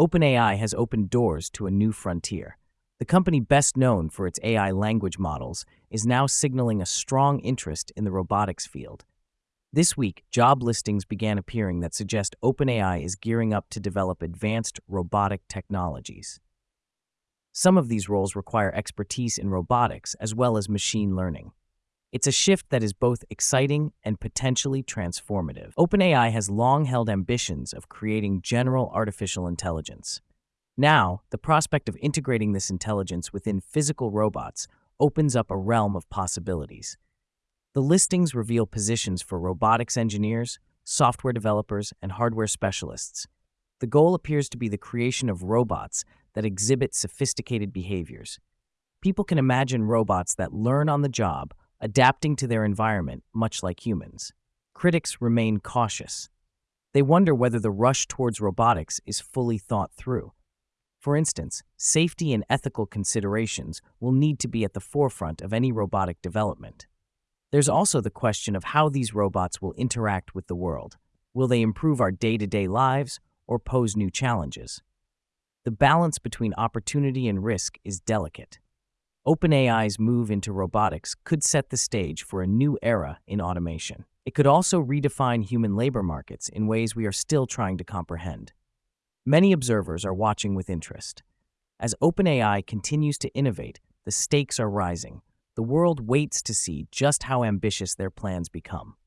OpenAI has opened doors to a new frontier. The company best known for its AI language models is now signaling a strong interest in the robotics field. This week, job listings began appearing that suggest OpenAI is gearing up to develop advanced robotic technologies. Some of these roles require expertise in robotics as well as machine learning. It's a shift that is both exciting and potentially transformative. OpenAI has long held ambitions of creating general artificial intelligence. Now, the prospect of integrating this intelligence within physical robots opens up a realm of possibilities. The listings reveal positions for robotics engineers, software developers, and hardware specialists. The goal appears to be the creation of robots that exhibit sophisticated behaviors. People can imagine robots that learn on the job, adapting to their environment much like humans. Critics remain cautious. They wonder whether the rush towards robotics is fully thought through. For instance, safety and ethical considerations will need to be at the forefront of any robotic development. There's also the question of how these robots will interact with the world. Will they improve our day-to-day lives or pose new challenges? The balance between opportunity and risk is delicate. OpenAI's move into robotics could set the stage for a new era in automation. It could also redefine human labor markets in ways we are still trying to comprehend. Many observers are watching with interest. As OpenAI continues to innovate, the stakes are rising. The world waits to see just how ambitious their plans become.